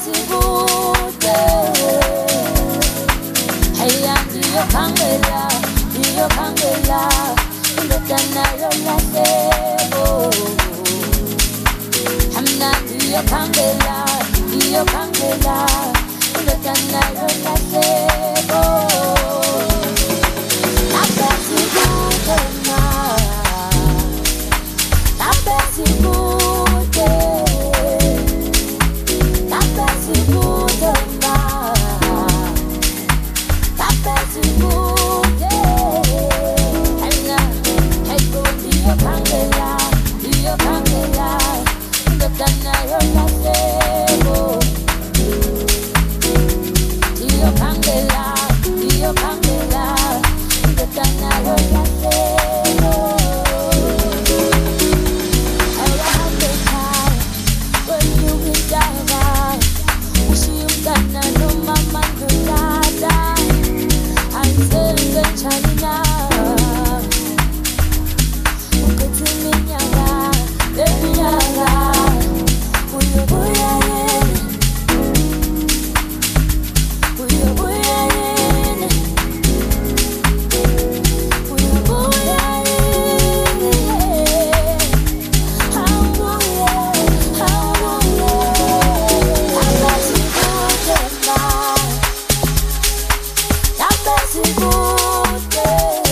Good.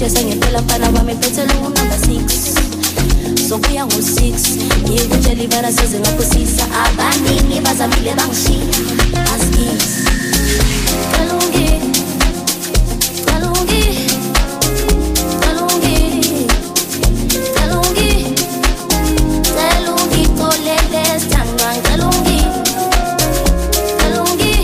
ngishesa ngempela mfana wami phethela number 6 sokuya ngo-6 ngikutshela ibara sezingaphosisa abaningi bazamile bangishiya askisi kalungi kalungi kalungi kalungi kalungi kolele stanga kalungi kalungi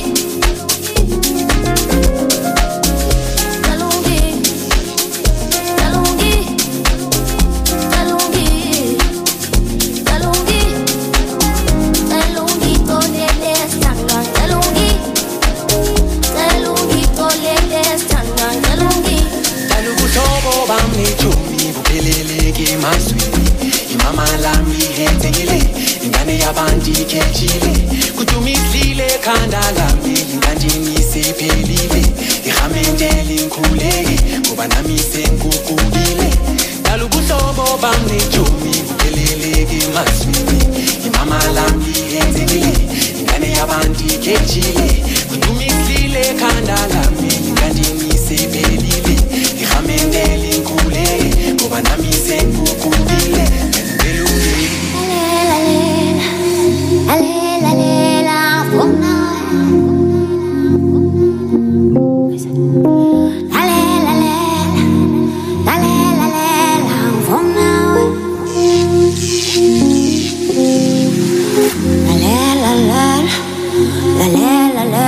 kalungi kalungi kalungi kalungi kalungi kolele stanga kalungi kalungi kolele stanga kalungi kalubuhlobo bamnejumi bupheleleke emazweni imama lami ihenzekile ingane yabantu ikhethile kudumislile ekhanda lami ingandini isephelile ihamendele inkhuleke ngoba nami senguqukile kalubuhlobo bamnejumi bupheleleke emazweni imama lami ihenzekile ingane yabantu ikhethile kudumislile ekhanda lami ingandini isephelile ihamendele inkhuleke ngoba nami senguqukile la la la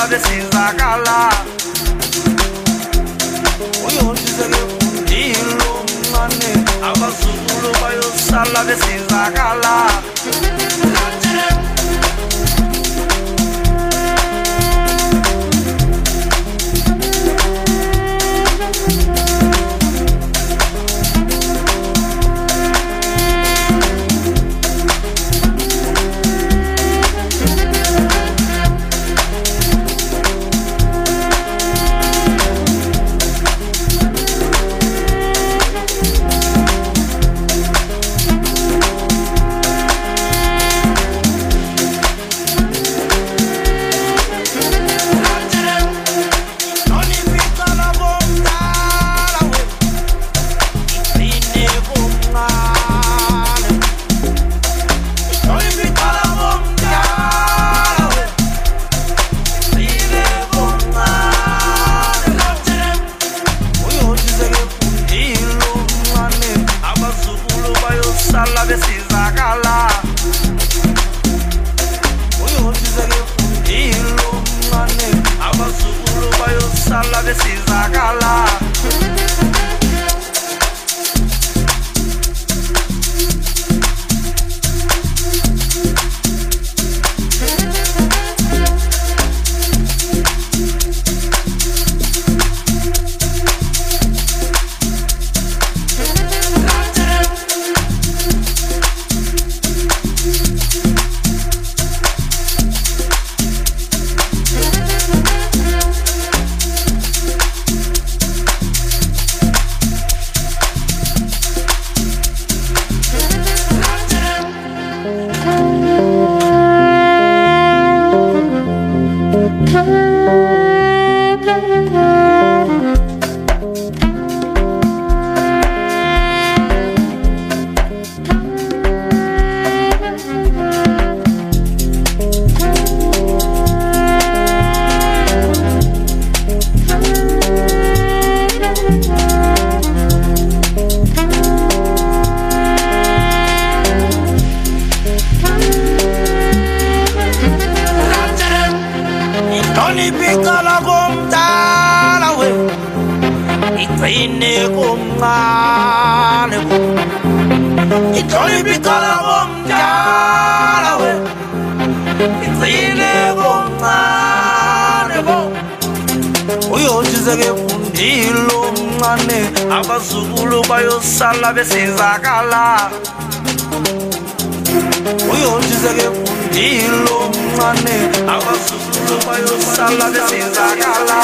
uyosala besizakala uyondizeke fundilo mncane abazukulu bayosala besizakala abazukulu bayosala besizakala uyondizeke fundilo mncane abazukulu bayosala besizakala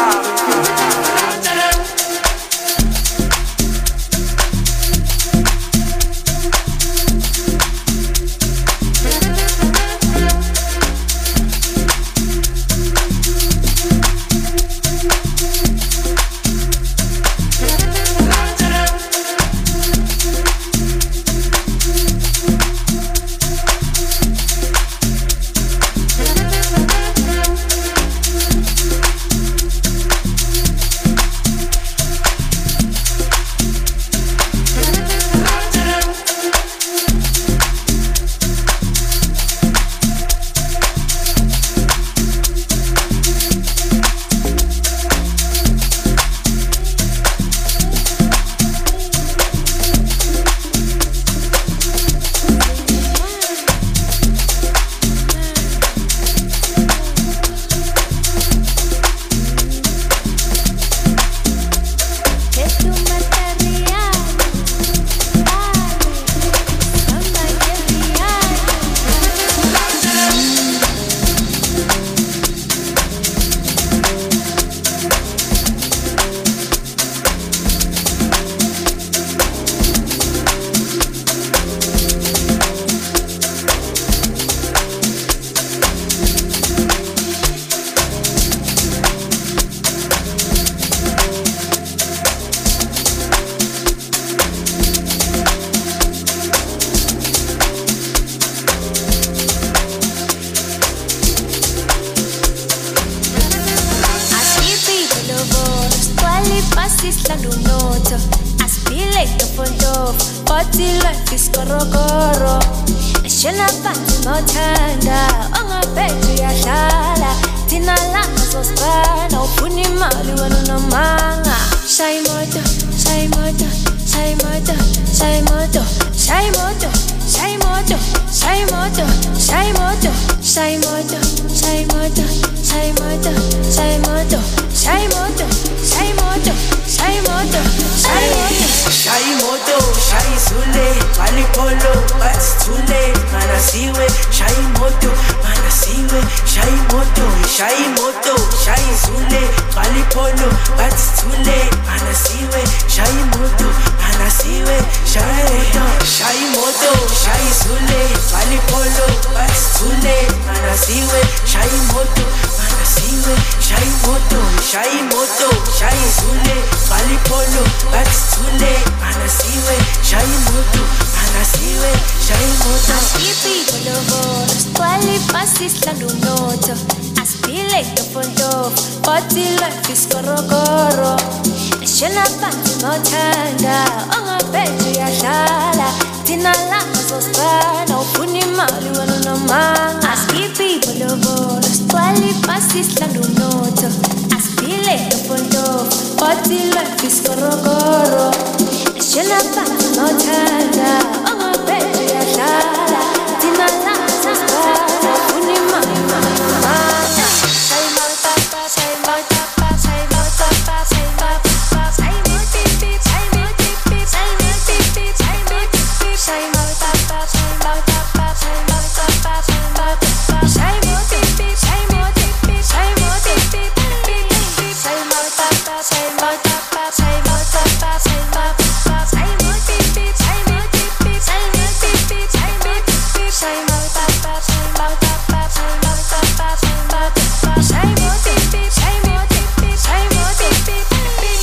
Party life is korokoro. Shona phansi nothanda, ongaphethe uyadlala. Thina langa uzosibana ufuna imali wena unomanga shaya imoto shaya imoto shaya imoto shaya imoto shaya imoto shaya imoto shaya imoto shaya imoto shaya imoto shaya imoto shaya imoto shaya imoto shaya imoto shaya imoto shaya imoto shaya imoto shaya imoto shaya isule bali polo but it's too late mana siwe shaya imoto mana siwe shaya imoto shaya imoto shaya isule bali polo but it's too late mana siwe shaya imoto mana siwe shaya imoto shaya imoto shaya isule bali polo but it's too late mana siwe shaya imoto mana siwe shaya imoto shaya imoto shaya isule bali polo but it's too late mana siwe shaya imoto mana siwe shaya imoto Asipi bolobo Squali pasis la lunoto Aspile tofondo Poti life is korokoro Shena panti motanda Onga betu ya shala Tina lama zospana Ufuni mali wano no manga Asipi bolobo Squali pasis la lunoto Aspile tofondo Poti life is korokoro Shena panti motanda Onga betu ya shala Tina lama zospana Ufuni mali wano no manga Say mota pa, say mota pa, say mota pa, say mota pa, say moti beep, say moti beep, say moti beep, say moti beep, say mota pa, say mota pa, say mota pa, say mota pa, say moti beep, say moti beep, say moti beep, beep beep, say mota pa, say mota pa, say mota pa, say mota pa, say moti beep, say moti beep, say moti beep, say beep beep, say mota pa, say mota pa, say mota pa, say mota pa, say moti beep, say moti beep, say moti beep, beep beep.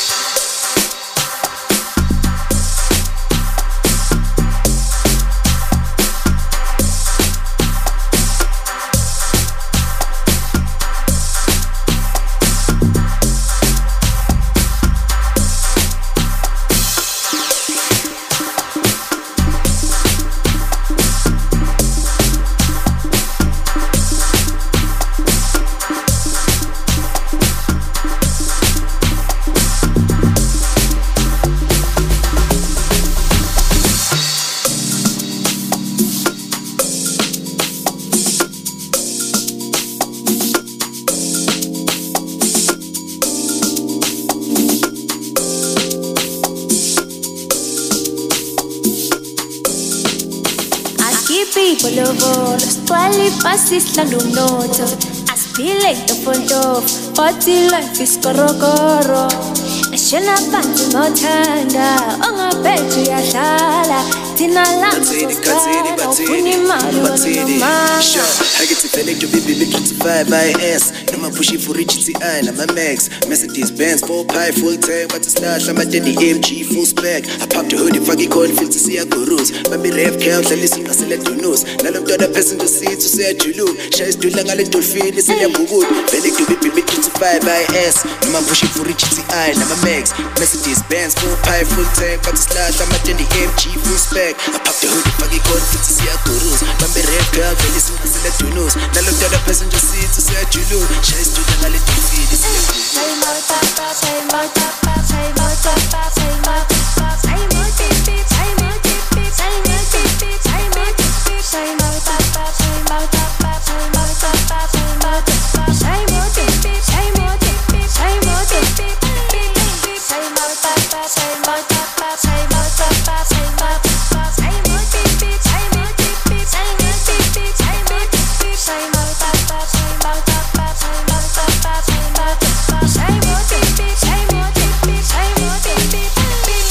Bolobo, los tuali pasis la lunoto Aspile tofondo, poti life is korokoro Shena panti motanda, onga betu ya shala Tina lama zospana, ufuni mali wano no manga Hagati Felek, your baby, make 25 by S. No man pushing for rich TI, na my max. Mercedes Benz, 4 pi, full tank, but it's not. I'm a Denny MG, full spec. I pop the hoodie, fucking cornfield to see a gurus. Baby, rev count, I listen, I select your nose. None of the other passenger seats to say at you look. Shines to lang a little feel, it's a good. Felek, your baby, make 25 by S. No man pushing for rich TI, na my max. Mercedes Benz, 4 pi, full tank, but it's not. I'm a Denny MG, full spec. I pop the hoodie, fucking cornfield to see a gurus. Baby, rev count, I listen, I select your nose. Now look at the passenger seat to say at you look. Shines to lang a little feel, it's a good. Say mota pa, say mota pa, say mota pa, say mota pa, say moti beep, say moti beep, say moti beep, say moti beep, say mota pa, say mota pa, say mota pa, say mota pa, say moti beep, say moti beep, say moti beep, beep beep, say mota pa, say mota pa, say mota pa, say mota pa, say moti beep, say moti beep, say moti beep, say moti beep, say mota pa, say mota pa, say mota pa, say mota pa, say moti beep, say moti beep, say moti beep, beep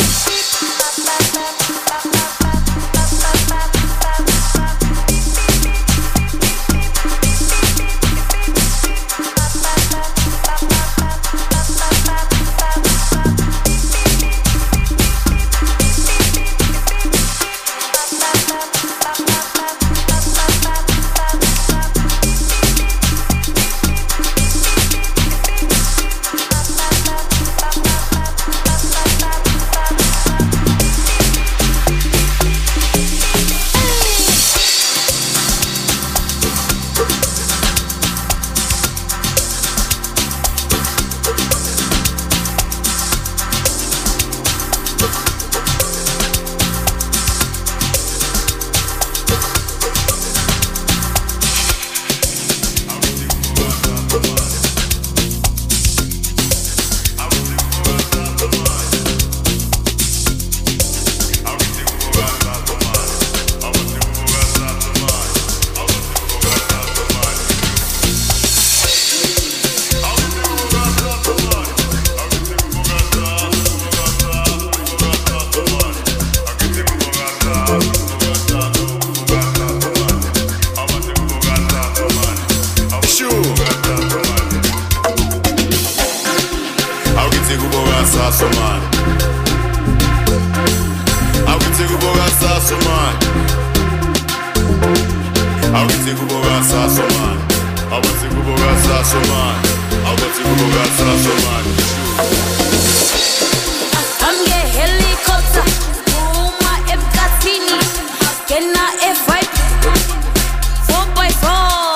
helicopter, uma emkhathini, ngena e-vibe, 4x4,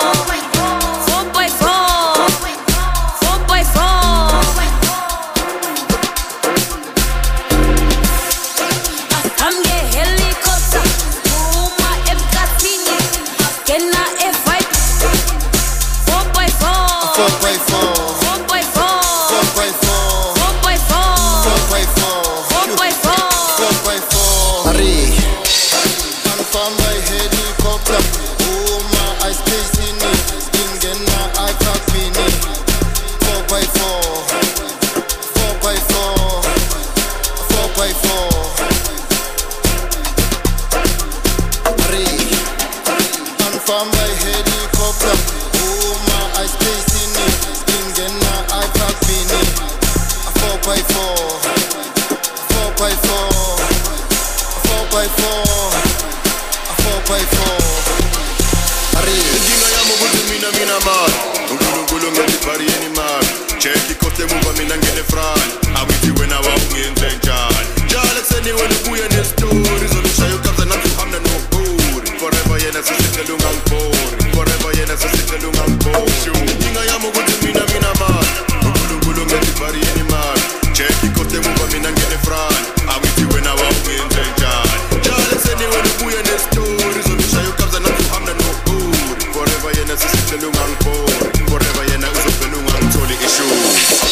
4x4, 4x4. I'm a helicopter, uma emkhathini, ngena e-vibe, 4x4, 4x4, 4x4, 4x4, 4x4. Ari, anifamba helicopter, uma ice space ini, ingena iPhone 4x4, 4x4, 4x4. Ari, anifamba helicopter, uma ice space ini, ingena iPhone 4x4, 4x4. 4x4 Ari Inkinga yami ukuthi mina mali uNkulunkulu ngedibhari yeni mali check ikoste muva mina ngene front awithi wena wawungenze njani njalo kuseni wena ubuye nestory zolushayo kabza nathi uhamna noburi forever yena sisicela ungangibori forever yena sisicela ungangibori inkinga yami ukuthi mina mali uNkulunkulu ngedibhari yeni mali check ikoste muva mina ngene front awithi wena wawungenze njani Anyone who is in stories on the show comes and I'm not forever yena sisicela ungangibori forever yena uzovela ungangitholi issue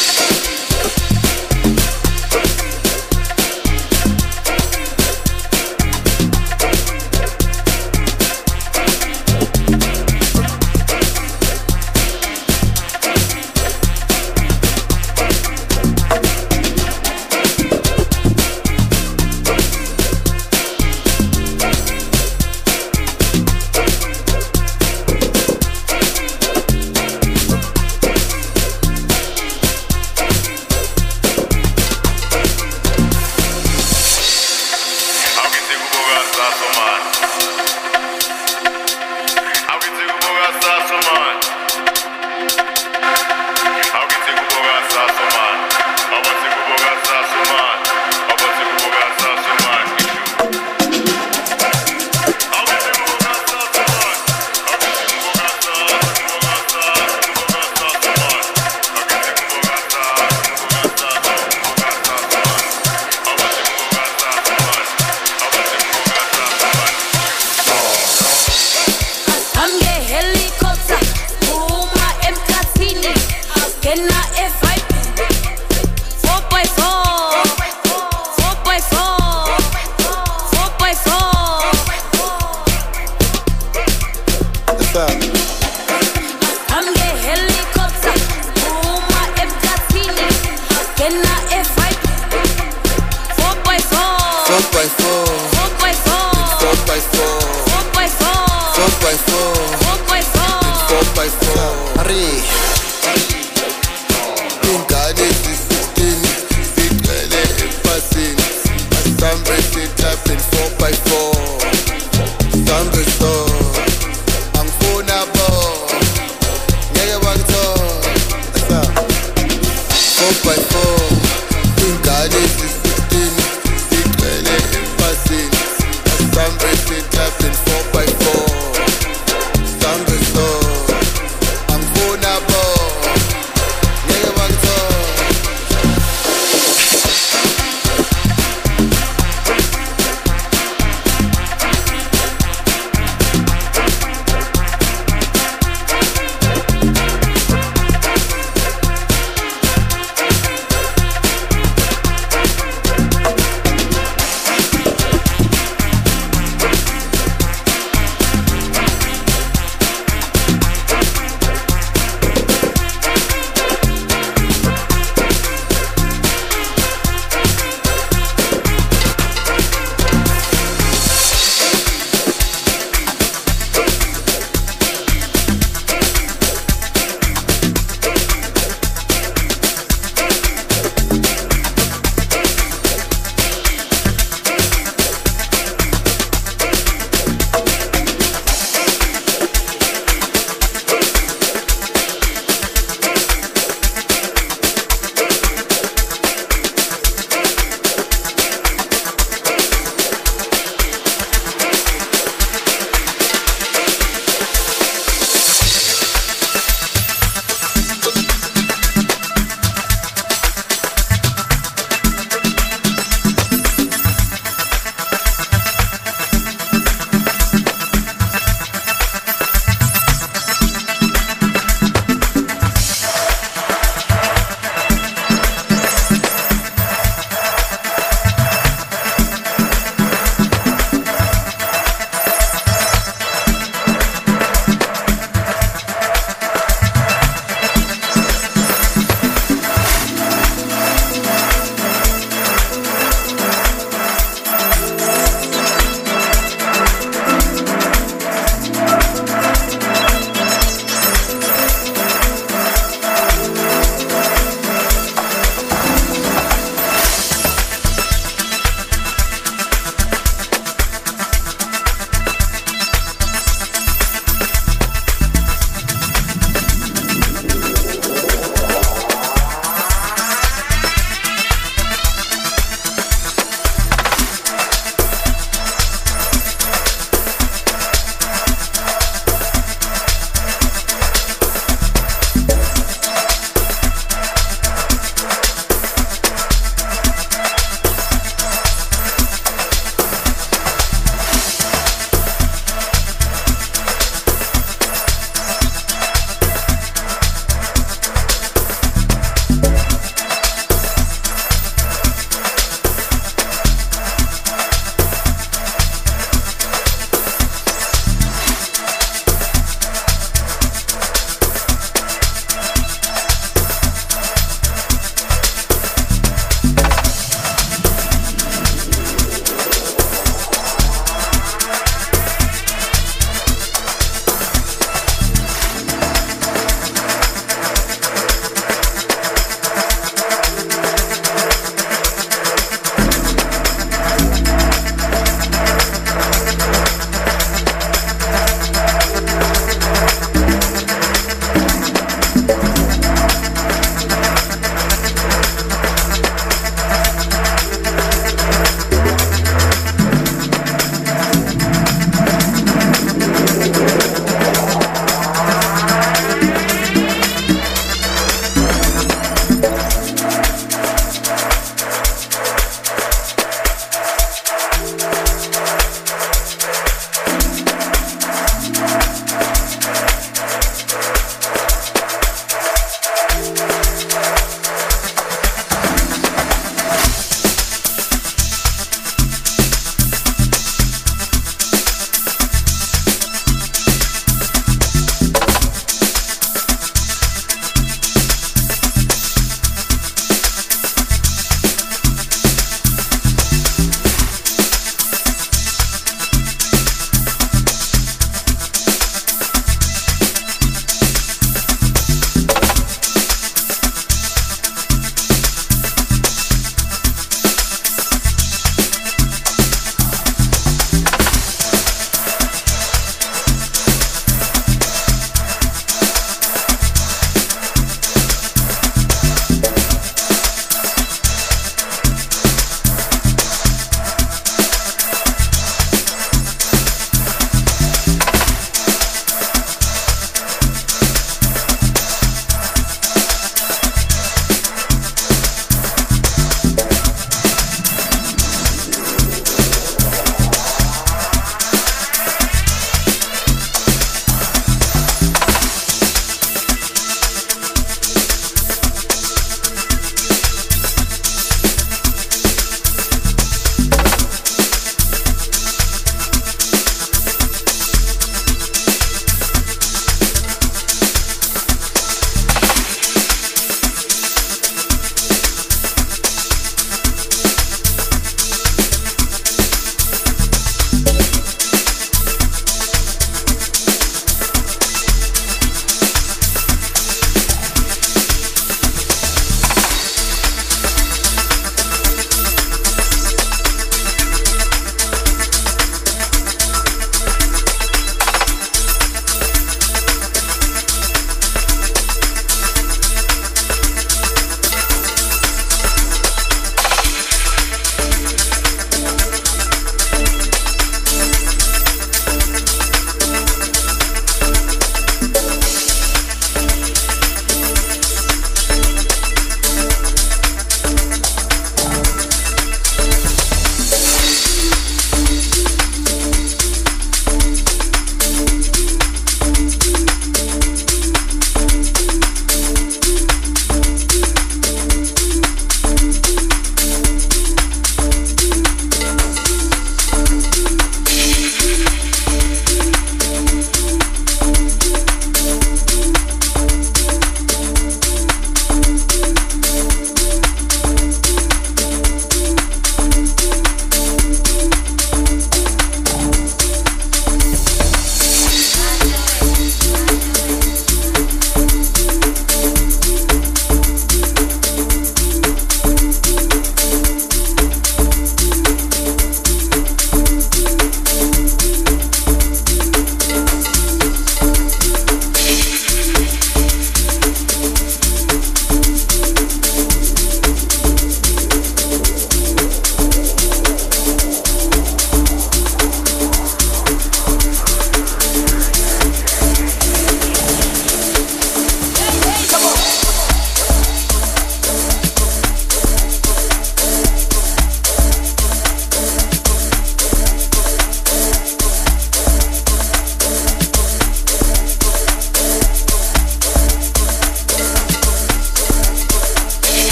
Ari ingane